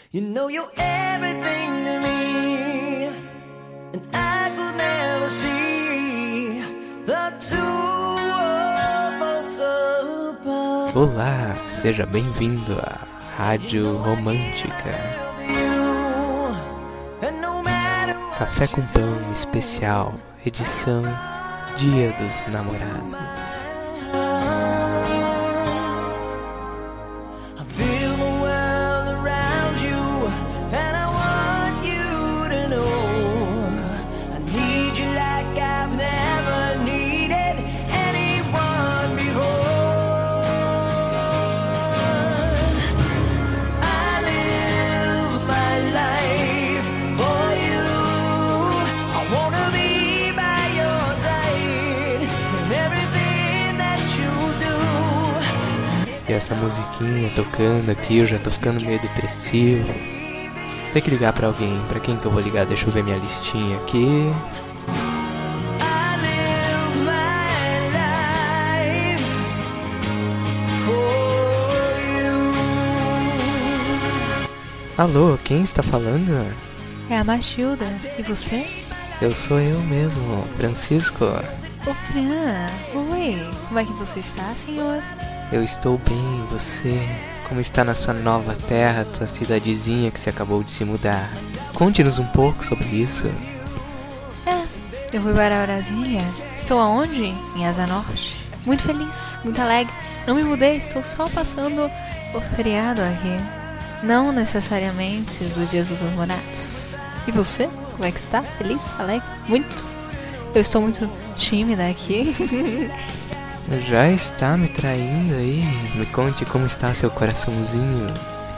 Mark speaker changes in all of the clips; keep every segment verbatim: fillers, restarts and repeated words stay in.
Speaker 1: You know you're everything to me, and I could never see the two of us apart.
Speaker 2: Olá, seja bem-vindo à Rádio Romântica. Café com Pão especial, edição Dia dos Namorados. E essa musiquinha tocando aqui, eu já tô ficando meio depressivo. Tem que ligar pra alguém. Pra quem que eu vou ligar? Deixa eu ver minha listinha aqui. Alô, quem está falando?
Speaker 3: É a Matilda. E você?
Speaker 2: Eu sou eu mesmo, Francisco.
Speaker 3: Ô Fran, oi. Como é que você está, senhor?
Speaker 2: Eu estou bem, e você? Como está na sua nova terra, tua cidadezinha que você acabou de se mudar? Conte-nos um pouco sobre isso.
Speaker 3: É, eu fui para Brasília. Estou aonde? Em Asa Norte. Muito feliz, muito alegre. Não me mudei, estou só passando o feriado aqui. Não necessariamente dos dias dos namorados. E você? Como é que está? Feliz? Alegre? Muito? Eu estou muito tímida aqui.
Speaker 2: Já está me traindo aí? Me conte como está seu coraçãozinho.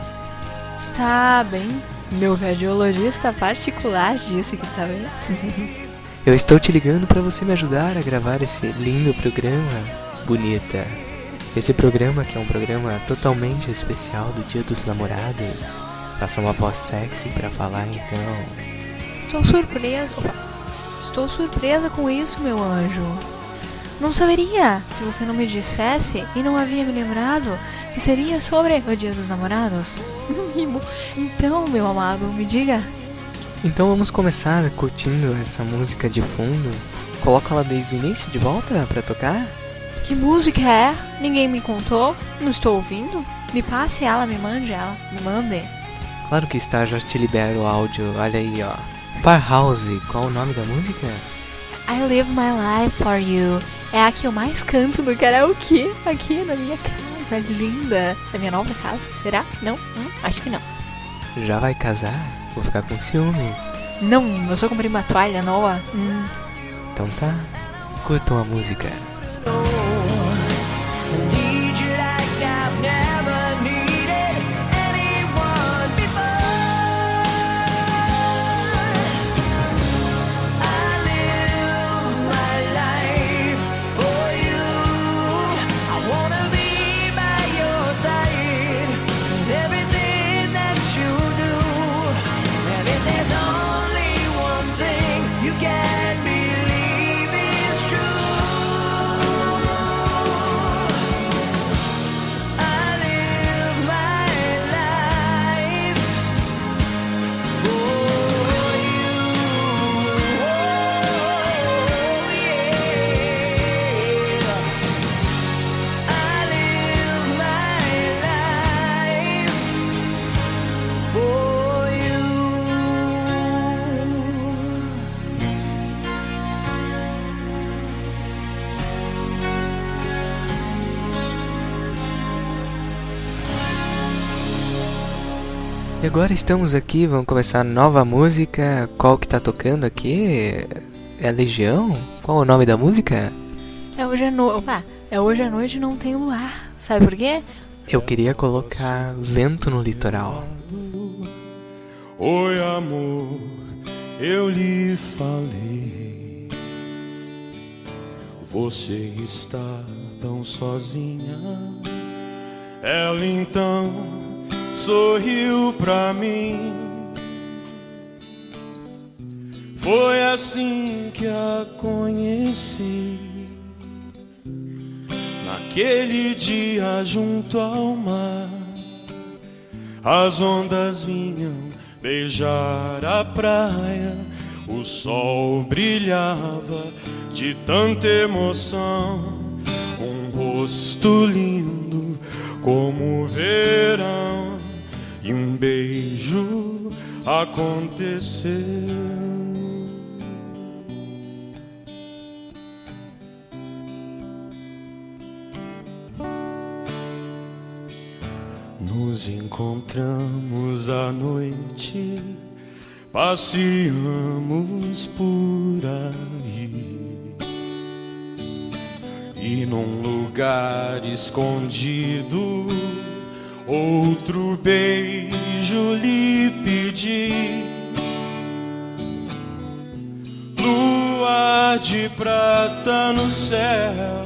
Speaker 3: Está bem. Meu cardiologista particular disse que está bem.
Speaker 2: Eu estou te ligando para você me ajudar a gravar esse lindo programa, bonita. Esse programa que é um programa totalmente especial do Dia dos Namorados. Faça uma voz sexy para falar então.
Speaker 3: Estou surpresa. Opa. Estou surpresa com isso, meu anjo. Não saberia se você não me dissesse e não havia me lembrado que seria sobre o Dia dos Namorados. Então, meu amado, me diga.
Speaker 2: Então vamos começar curtindo essa música de fundo. Coloca ela desde o início de volta pra tocar.
Speaker 3: Que música é? Ninguém me contou. Não estou ouvindo. Me passe ela, me mande ela. Me mande.
Speaker 2: Claro que está, já te libero o áudio. Olha aí, ó. Farhouse, qual o nome da música?
Speaker 3: I live my life for you. É a que eu mais canto no karaokê aqui na minha casa linda. Na minha nova casa, será? Não? Hum, acho que não.
Speaker 2: Já vai casar? Vou ficar com ciúmes.
Speaker 3: Não, eu só comprei uma toalha nova. Hum.
Speaker 2: Então tá, curtam a música. E agora estamos aqui, vamos começar a nova música. Qual que tá tocando aqui? É a Legião? Qual o nome da música?
Speaker 3: É hoje à noite. Ah, é hoje à noite não tem luar. Sabe por quê?
Speaker 2: Eu queria colocar Vento no Litoral.
Speaker 4: Oi, amor, eu lhe falei. Você está tão sozinha. Ela então sorriu pra mim. Foi assim que a conheci, naquele dia junto ao mar. As ondas vinham beijar a praia, o sol brilhava de tanta emoção. Um rosto lindo como o verão, e um beijo aconteceu. Nos encontramos à noite, passeamos por aí, e num lugar escondido outro beijo lhe pedi. Lua de prata no céu,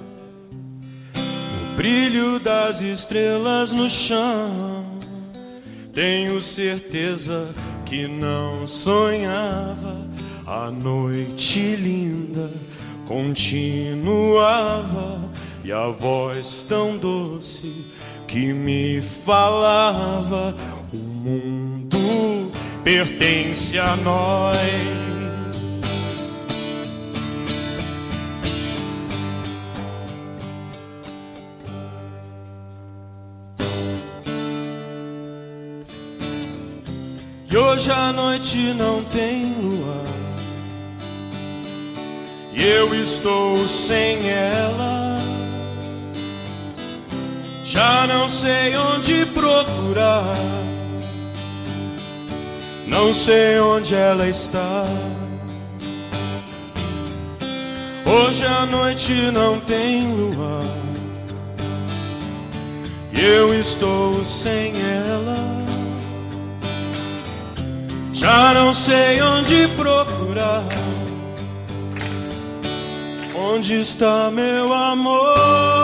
Speaker 4: o brilho das estrelas no chão. Tenho certeza que não sonhava. A noite linda continuava, e a voz tão doce que me falava: o mundo pertence a nós. E hoje a noite não tem lua, e eu estou sem ela. Já não sei onde procurar, não sei onde ela está. Hoje a noite não tem lua, e eu estou sem ela. Já não sei onde procurar, onde está meu amor?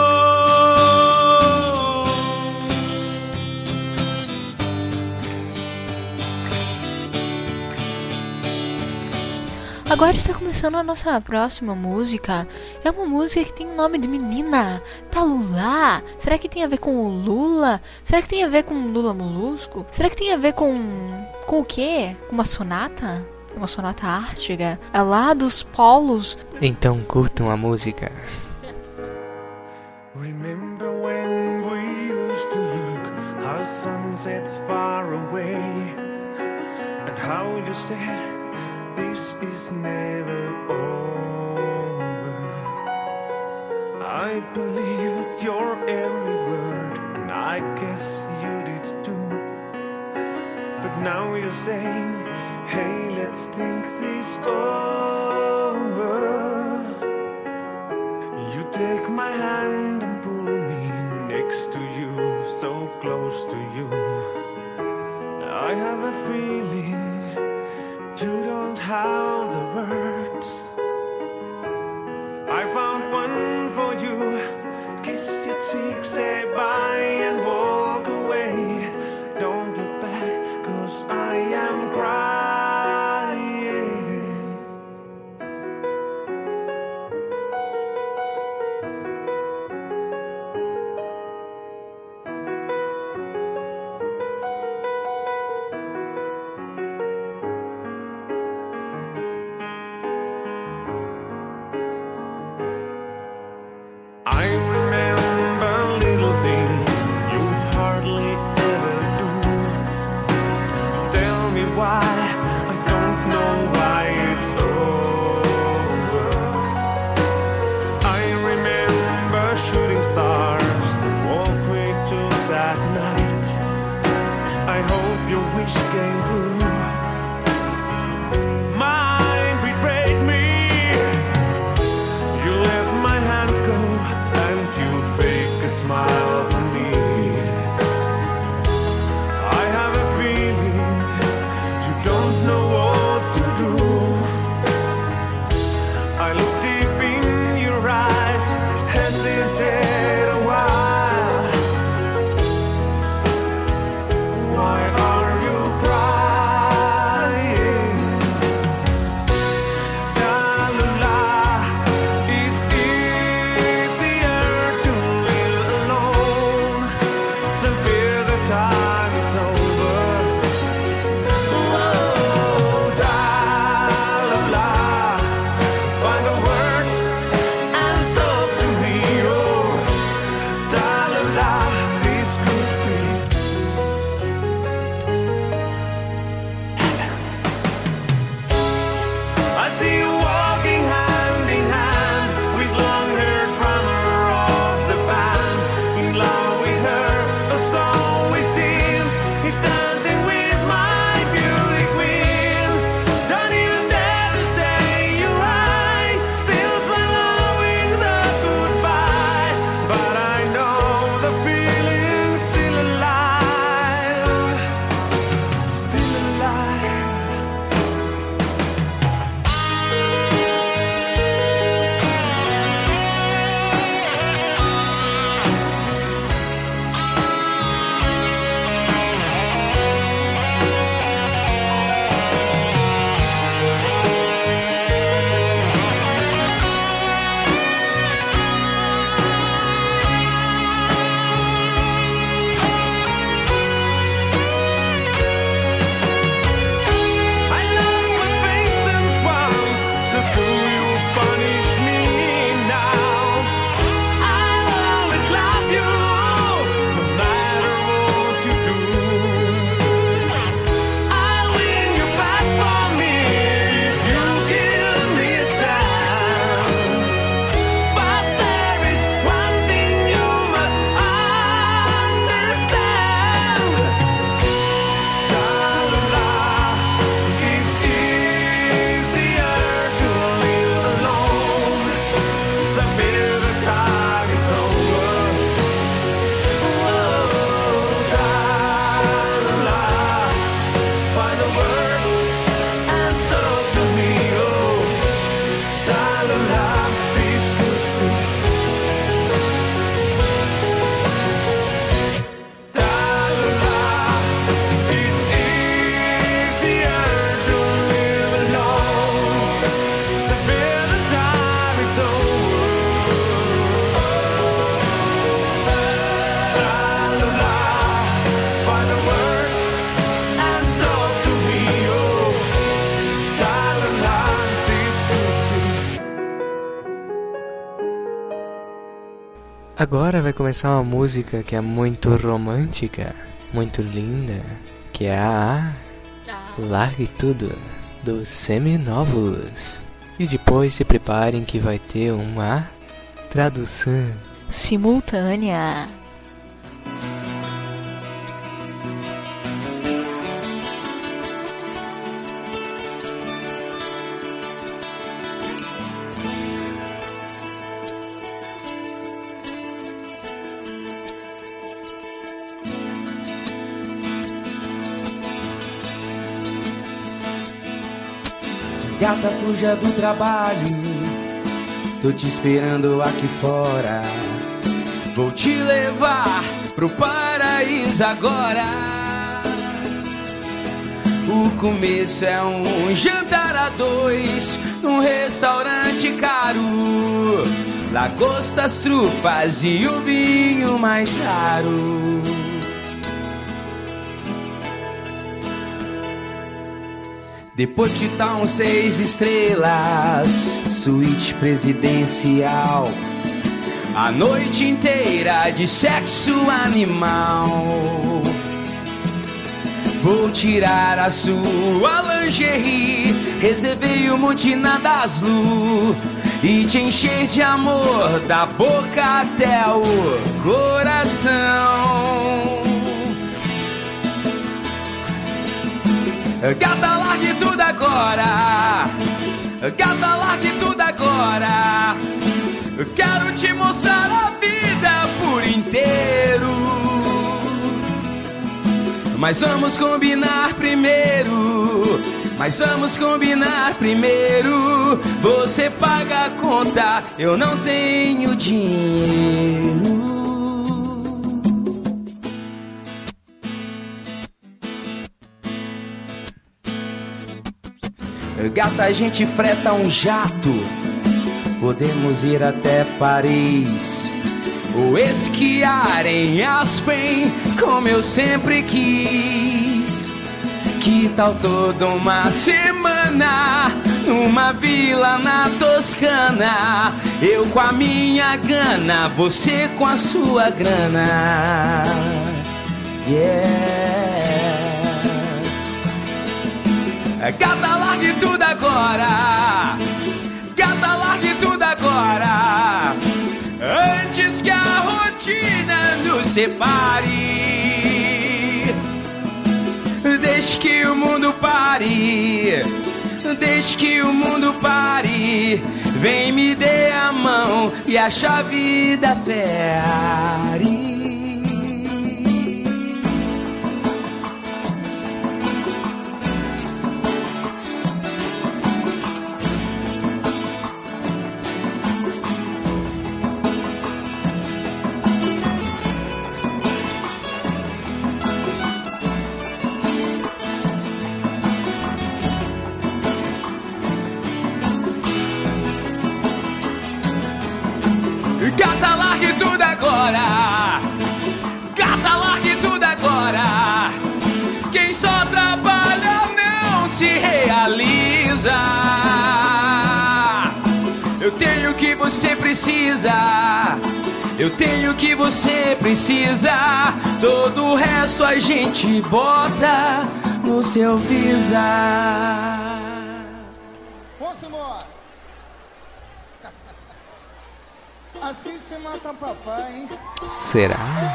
Speaker 3: Agora está começando a nossa próxima música. É uma música que tem o nome de menina, Talulá. Será que tem a ver com o Lula? Será que tem a ver com o Lula Molusco? Será que tem a ver com... com o quê? Com uma sonata? Uma sonata ártica? É lá dos polos.
Speaker 2: Então curtam a música.
Speaker 4: Remember when we used to look how sunsets far away, and how you said this is never over. I believed your every word, and I guess you did too. But now you're saying, hey, let's think this over. You take my hand and pull me next to you, so close to you. I have a feeling you don't have the words. I found one for you. Kiss your cheek, say bye and walk away. Don't look back, 'cause I am crying. I remember little things you hardly ever do. Tell me why, I don't know why it's over. I remember shooting stars, the walk we took that night. I hope your wish came true. Mine betrayed me. You let my hand go, and you fake a smile for me. I have a feeling you don't know what to do. I look deep in your eyes, hesitate a while. Why are you crying?
Speaker 2: Agora vai começar uma música que é muito romântica, muito linda, que é a Largue Tudo, dos Seminovos. E depois se preparem que vai ter uma tradução
Speaker 3: simultânea.
Speaker 5: Gata, fuja do trabalho, tô te esperando aqui fora. Vou te levar pro paraíso agora. O começo é um jantar a dois, num restaurante caro. Lagostas, trufas e o vinho mais raro. Depois que tá um seis estrelas, suíte presidencial, a noite inteira de sexo animal. Vou tirar a sua lingerie, reservei o monte na Daslu e te encher de amor da boca até o coração. Gata, largue tudo agora. Gata, largue tudo agora. Eu quero te mostrar a vida por inteiro. Mas vamos combinar primeiro. Mas vamos combinar primeiro. Você paga a conta, eu não tenho dinheiro. Gata, a gente freta um jato, podemos ir até Paris ou esquiar em Aspen, como eu sempre quis. Que tal toda uma semana numa vila na Toscana? Eu com a minha gana, você com a sua grana. Yeah. Gata, largue tudo agora. Gata, largue tudo agora, antes que a rotina nos separe. Deixe que o mundo pare. Deixe que o mundo pare. Vem, me dê a mão e a chave da Ferrari. Gata, largue tudo agora. Gata, largue tudo agora. Quem só trabalha não se realiza. Eu tenho o que você precisa. Eu tenho o que você precisa. Todo o resto a gente bota no seu Visa.
Speaker 1: Vamos embora. Assim se mata papai, hein?
Speaker 2: Será?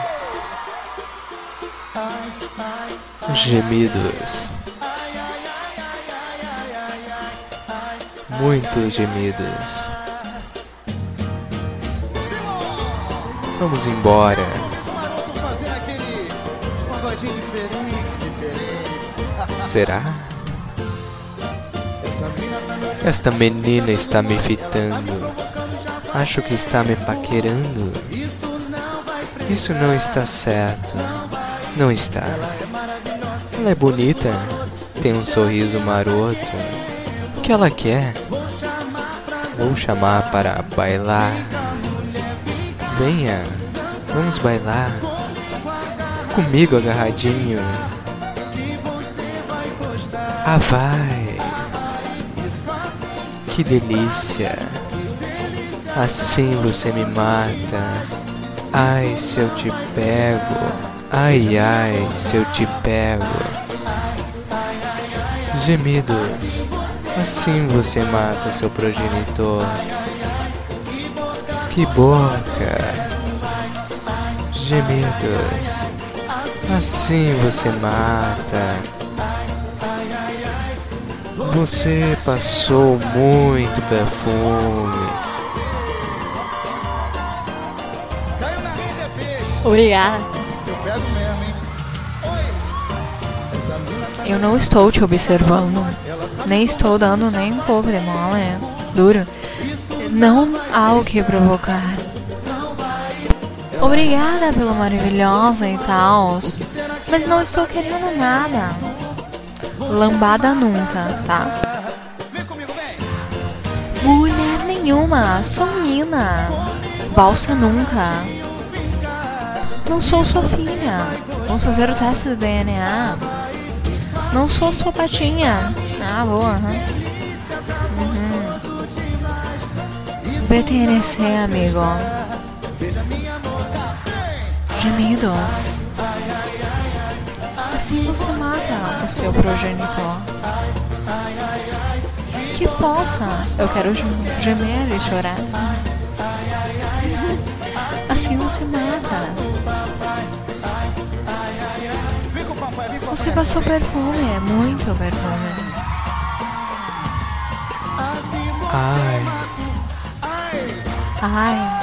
Speaker 1: Ai, ai, ai,
Speaker 2: Gemidos.
Speaker 1: ai, ai, ai, ai, ai, ai, ai.
Speaker 2: Muitos gemidos. Vamos embora.
Speaker 1: Os marotos fazendo aquele pagodinho diferente, diferente.
Speaker 2: Será?
Speaker 1: Essa mina tá me olhando.
Speaker 2: Esta menina está me fitando. Acho que está me paquerando.
Speaker 1: Isso não vai prestar.
Speaker 2: Isso não está certo. Não está. Ela é bonita. Tem um sorriso maroto. O que ela quer? Vou chamar para bailar. Venha, vamos bailar. Comigo agarradinho. Ah, vai. Que delícia. Assim você me mata. Ai, se eu te pego. Ai, ai, se eu te pego. Gemidos. Assim você mata seu progenitor. Que boca. Gemidos. Assim você mata. Você passou muito perfume.
Speaker 1: Caiu na rede é peixe.
Speaker 3: Obrigada.
Speaker 1: Eu pego mesmo, hein? Oi. Essa mina tá
Speaker 3: Eu não estou te observando. Nem estou dando nem um pouco de mole. Duro. Não há o que provocar. Obrigada pelo maravilhosa e tal. Mas não estou querendo nada. Lambada nunca, tá?
Speaker 1: Vem comigo, vem.
Speaker 3: Mulher nenhuma, sou mina. Valsa nunca. Não sou sua filha. Vamos fazer o teste de D N A. Não sou sua patinha. Ah, boa. Uhum. Uhum. B T N C, amigo. Gemidos. Assim você mata o seu progenitor. Que força! Eu quero gem- gemer e chorar. Assim você mata.
Speaker 1: Vem com o papai, vem com o
Speaker 3: Você
Speaker 1: papai.
Speaker 3: passou perfume, é muito perfume.
Speaker 2: Ai,
Speaker 3: Ai,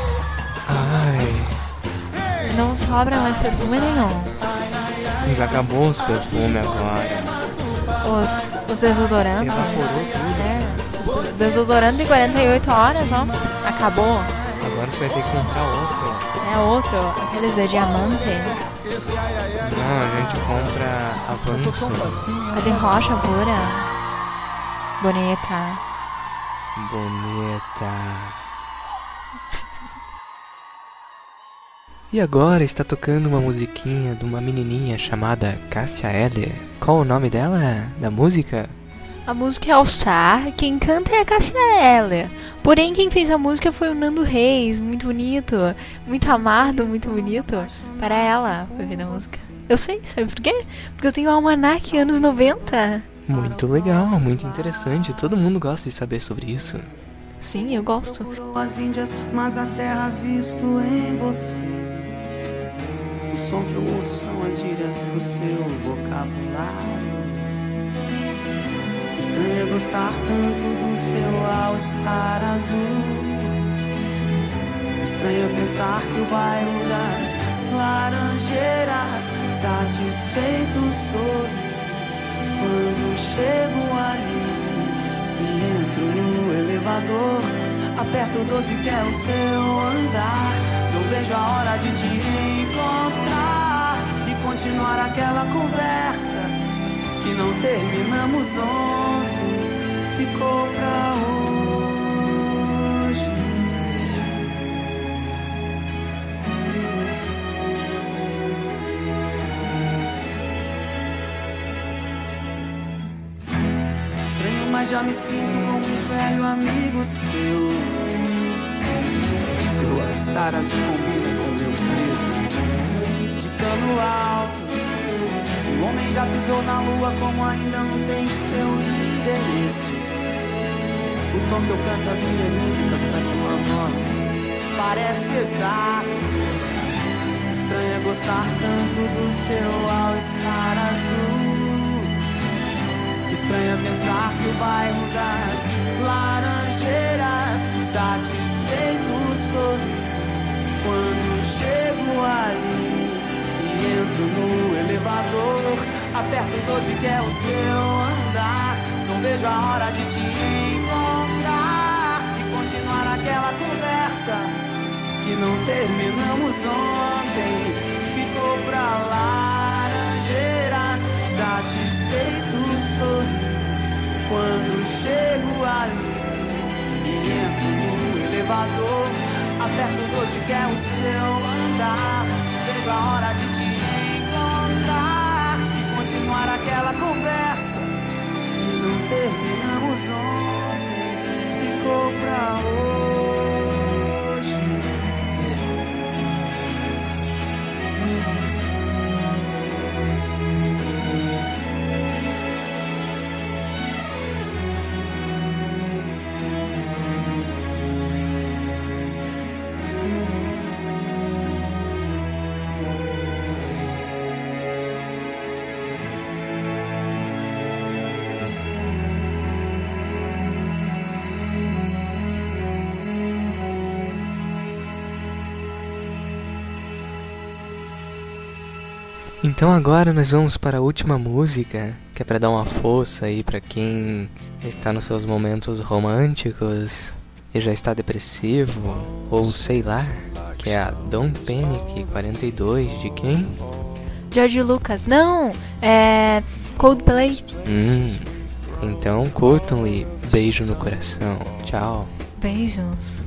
Speaker 2: ai.
Speaker 3: não sobra mais perfume nenhum.
Speaker 2: Já acabou os perfumes agora.
Speaker 3: Os, os desodorantes.
Speaker 2: Evaporou tudo.
Speaker 3: É, os desodorante de quarenta e oito horas, ó. Acabou.
Speaker 2: Agora você vai ter que comprar outro.
Speaker 3: É outro, aqueles de diamante.
Speaker 2: Não, a gente compra avanço.
Speaker 3: A de rocha pura. Bonita.
Speaker 2: Bonita. E agora está tocando uma musiquinha de uma menininha chamada Cássia Eller. Qual o nome dela? Da música?
Speaker 3: A música é All Star, quem canta é a Cássia Eller. Porém, quem fez a música foi o Nando Reis, muito bonito, muito amado, muito bonito. Para ela, foi feita a música. Eu sei, sabe por quê? Porque eu tenho um almanac anos noventa.
Speaker 2: Muito legal, muito interessante. Todo mundo gosta de saber sobre isso.
Speaker 3: Sim, eu gosto.
Speaker 5: As Índias, mas a terra visto em você. O som que eu ouço são as gírias do seu vocabulário. Estranho é gostar tanto do seu all-star azul. Estranho é pensar que o bairro das laranjeiras satisfeito sorri quando chego ali e entro no elevador. Aperto o doze que é o seu andar. Não vejo a hora de te encontrar e continuar aquela conversa que não terminamos ontem, ficou pra hoje. Estranho, mas já me sinto como um velho amigo seu. Seu all-star azul combina com meu preto de cano alto. Se o homem já pisou na lua, como ainda não tem seu endereço. O tom que eu canto as minhas músicas pra tua voz parece exato. Estranho é gostar tanto do seu all-star azul. Estranho é pensar que o bairro das laranjeiras satisfeito sorri quando chego ali e entro no elevador. Aperto o doze que é o seu andar. Não vejo a hora de te encontrar e continuar aquela conversa que não terminamos ontem. Ficou pra laranjeiras satisfeito sorri quando chego ali e entro no elevador. Aperto o doze que é o seu andar. Vejo a hora de te encontrar e continuar aquela conversa que não terminamos ontem. Ficou pra hoje.
Speaker 2: Então agora nós vamos para a última música, que é para dar uma força aí para quem está nos seus momentos românticos e já está depressivo, ou sei lá, que é a Don't Panic quarenta e dois, de quem?
Speaker 3: George Lucas. Não, é Coldplay.
Speaker 2: Hum, então curtam e beijo no coração. Tchau.
Speaker 3: Beijos.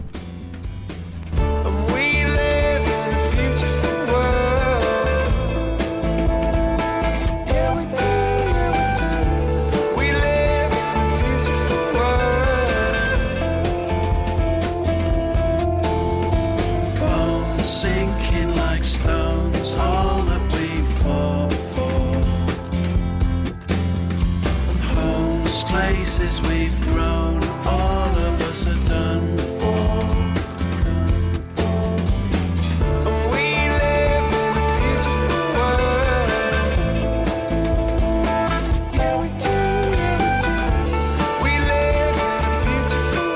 Speaker 4: We live in a beautiful world. Yeah, we do, yeah, we do. We live in a beautiful world.
Speaker 1: Bones sinking like stones, all that we fought for. Homes, places we've grown, all of us are done for.
Speaker 4: We live in a beautiful world. Yeah, we do, yeah, we do. We live in a beautiful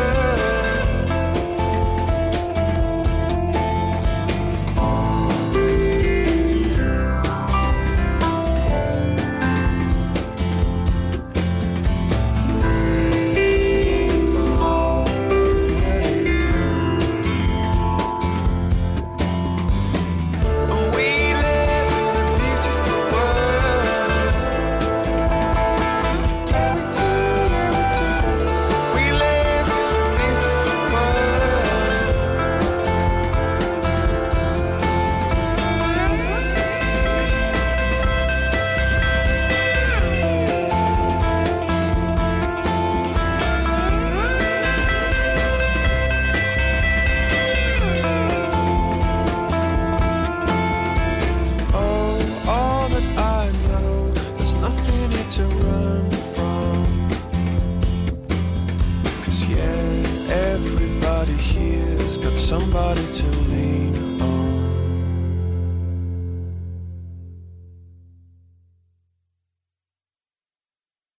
Speaker 4: to run from. 'Cause yeah, everybody here's got somebody to